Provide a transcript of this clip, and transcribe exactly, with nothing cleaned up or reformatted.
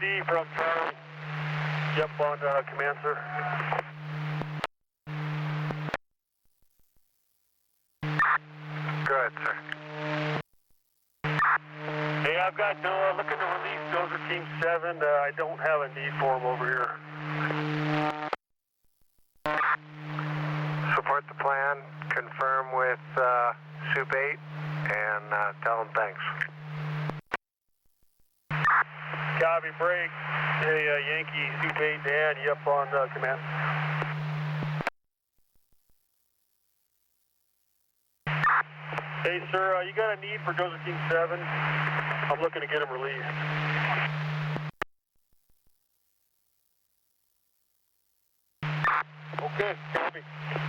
D from Charlie. Yep, on uh, command, sir. Go ahead, sir. Hey, I've got Noah looking to release Dozer Team seven. Uh, I don't have a need for him over here. Support the plan, confirm with uh, Soup eight, and uh, tell them thanks. Copy, break. Hey, uh, Yankee, Soup eight, Dan, you up on uh, command? Hey, sir, uh, you got a need for Dozer Team seven? I'm looking to get him released. Okay, copy.